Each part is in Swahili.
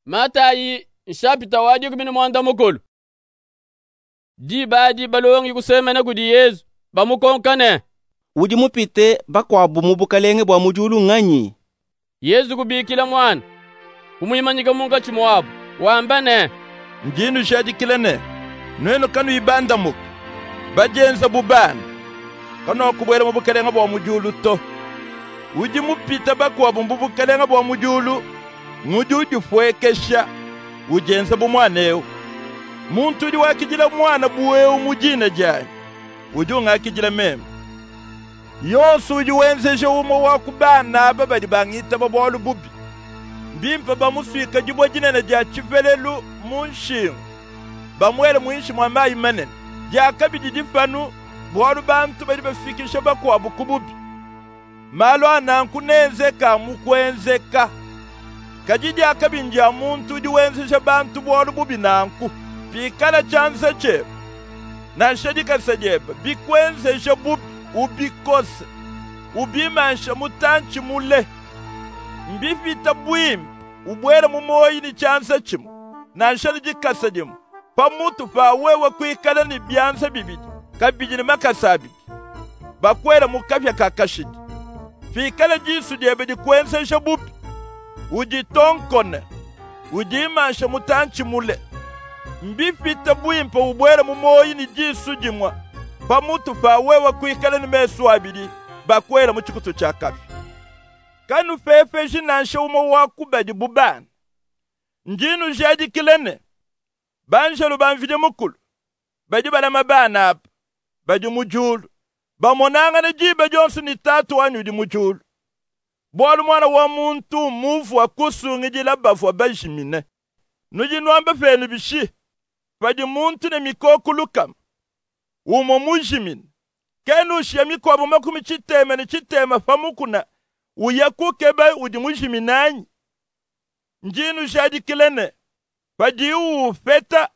Matayi nshapita wadi kumina mwanda mukulu. Di badi balongi kusemena kudi Yesu bamukonkane. Udi mupite bakwabu mubukalenge bwa mujulu ng'anyi. Yesu kubikila mwana. Kumuyimanyika munga chimwabu. Wambane. Njinu shadikilene. Nweno kanu ibanda muka. Bajenza bubana. Kano kubwela mubukalenge bwa mujulu to. Udi mupita bakwabu mubukalenge bwa mujulu. Ngujuju fwekesha. Ujenza bumwaneo. Muntu udi wakijila mwana buweo mujina jai. Ujunga akijila meme. Yonsu uji wenzeje umo wakubana babali bangita babolu bubi. Mbimpa bamuswika jibwa jinene ja chivelelu munshingu. Bamwele mwinshi mwamayi manene. Jakabidi difanu bwalu bantu bali bafikisha bakwabu kububi. Malo anankunenzeka mukwenzeka. Kajidi akabinja muntu udi wenzeje bantu bwalu bubi nanku. Pikala chanza cheba. Nanshadika sajeba. Bikwenzeje bubi. Ubikose. Ubimansha mutanchi mule. Mbifita bwimi. Ubwere mumoyi ni chanza chimu. Nanshali jikasa jimu. Pamutu fa wewe kuikala ni bianza bibidi. Kabiji ni makasa bibidi. Bakwere mukafya kakashidi. Fikala jisu jebe di kwense shabubi. Ujitonkone. Ujimansha mutanchi mule. Mbifita bwimi pa ubwere mumoyi ni jisu jimwa. Pamutu fa wewe kuikala ni mesu abidi. Bakwera muchikutu cha kafi. Kanu fefe jinansha umo wakubedi bubani. Njinu jadi kilene. Banjelu banvide mukulu. Bedi bala mabana hapa. Bedi mujulu. Bamonanga na jibe jonsu ni tatu wanyu di mujulu. Bwalu mwana wa muntu mufu wa kusungi jila bafu wa bajimine. Nujinuambe fenu bishi. Bedi muntu ne mikoku lukam. Umo mujimine. Kenu shiyami kwa bumakumi chiteme ni chiteme famukuna. Uyaku kebe udi mujiminanyi. Njinu jadi kilene. Padi ufeta.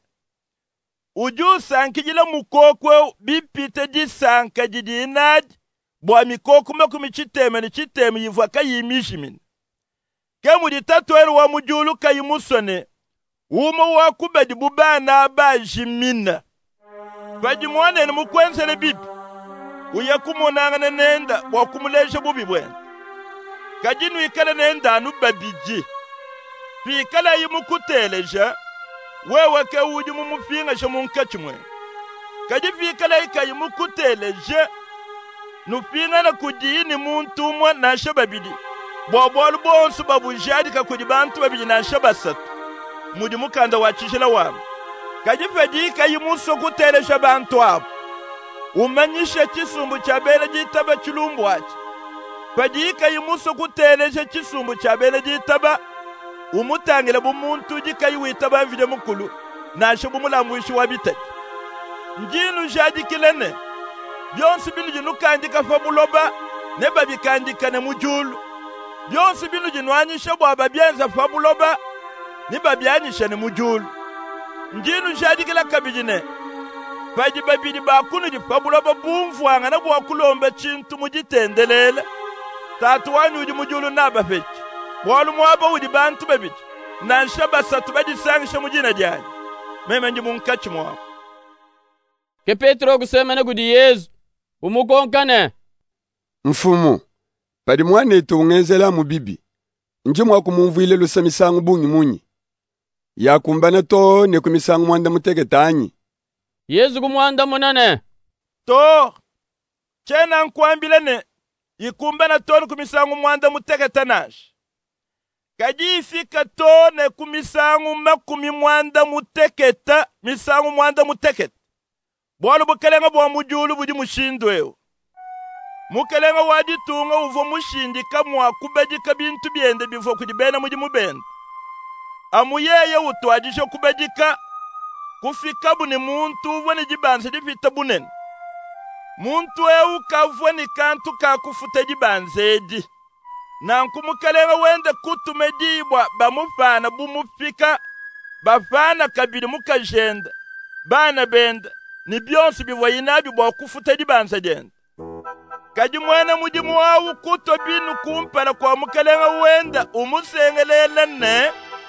Uju sankijila mukokwe bipite di sanka jidi inadi. Bwa mikoku makumi chiteme ni chiteme yivwa kayi mishimin. Kemu di tatuelu wa mujulu kayi musone. Umo wakubedi bubana abajimina. Padi mwane ni mukwensele bibi. Uyakumunanga na nenda wakumulesha bubi bwene. Kajinu ikala nenda anu babiji. Fi ikala yimukuteleja. Wewe ke uji mumufinga shamunkachi mwene. Kaji fi ikala yimukuteleja. Nufinga na kujini muntu mwa na shababidi. Bwabwalu bonsu babu jadi kakudi bantu babidi na shabasatu. Mudi mukanda wachishila wamu. Kaji fedika yimuso kuteleja bantu wabu. Umanyisha chisumbu cha bele jitaba chilumbu wachi. Padika yimuso kuteleje chisumbu cha bele jitaba. Umutangile bumuntu jika yiwitaba mvide mukulu. Nasho bumulamwishi wabitaki. Njinu jadi kilene. Byonsi binu jinu kandika fabuloba. Neba bikandika ne mujulu. Byonsi binu jinu anyisha bwaba byenza fabuloba. Neba byanyisha ne mujulu. Njinu jadi kila kabijine. Paji babidi bakunu di fabula babumfu angana bwa kulomba chintu mujitendelela. Tatu wanyu uji mujulu naba fechi. Bwalu mwaba udi bantu babidi. Nanshaba satu badi sangisha mujina jani. Meme nji munkachi mwa. Ke Petro kusemena kudi Yesu. Umukonkane. Mfumu. Padi mwane ito ungenzela mubibi. Nji mwa kumumvuile lusamisangu bungi munyi. Ya kumbana to ne kumisangu mwanda muteke tanyi. Yesu kumwanda munane. To. Chena nkuambilene. Ikumbana to ne kumisangu mwanda muteke tanash. Kajifika to ne kumisangu makumi mwanda muteketa. Misangu mwanda muteketa. Bwalu bukelenga bwa mujulu budi mushindweo. Mukelenga wadi tunga uvo mushindi kamwa kubedika bintu biende bifo kudibena muji mubenda. Amuyeye utwajisho kubedika. Kufika buni muntu uvwani jibanze difita bunene. Muntu eu kavwani kantu kakufuta jibanze edi. Na nkumukelenga wende kutumedibwa bamufana bumufika. Bafana kabili mukajenda. Bana benda. Ni byonsi bivwa inabi bwa kufuta jibanze jenda. Kaji mwene mujimu wawu kuto binu kumpana kwa mukelenga wenda umusengelela ne.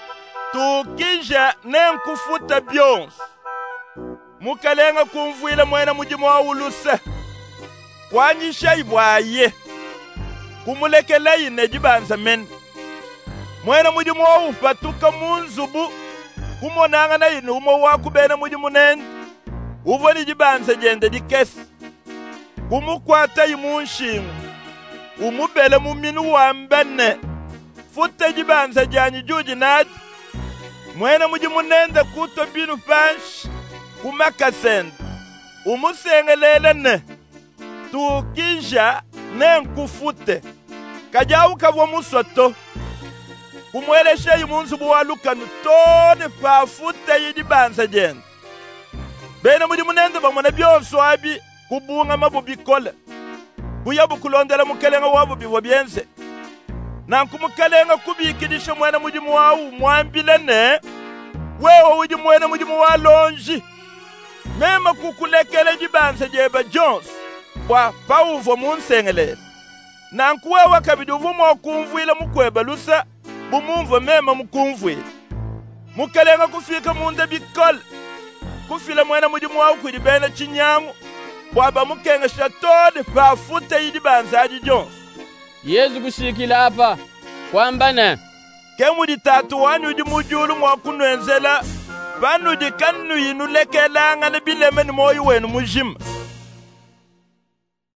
tukija nenkufuta byonso mukalenga kumvwila mwena mudimu wa ulusa kwanyisha ibwaye kumulekela ine dibanza mene mwena mudimu wa upatuka munzubu kumonanga na ine umo wakubena mudimu nende uvoni dibanza jende dikesi kumukwata imunshingu umubele muminu wambene futa dibanza janyi juji nadi mwena mudimu nende kuto binu panshi kumakasende umusengelele ne tukija nenkufute kajawu kavwa musoto kumwelesha imunzubu walukanu tone pafute yidibanza jende bena mudimu nende bamwana byonso abi kubunga mabubikole buyabu kulondela mukelenga wabu biwa byenze nankumukelenga kubikidisha mwena mudimu wawu mwambile ne wewe udi mwena mudimu wa lonji mema kukulekele dibanza jeba Jones bwa pauvo munsengelele nankuwewa kabidi uvumo kumvwila mukweba lusa bumumvo mema mukumvwila mukelenga kufika munda bikole kufila mwena mudimu wawu kudibena chinyangu bwaba mukenga shatode pafute yidibanza aji Jones Yesu kushikila apa kwambana kemudi tatu wanyu udi mujulu mwakunwenzela banu di kanu yinu lekelanga ne bileme ni moyi wenu mujima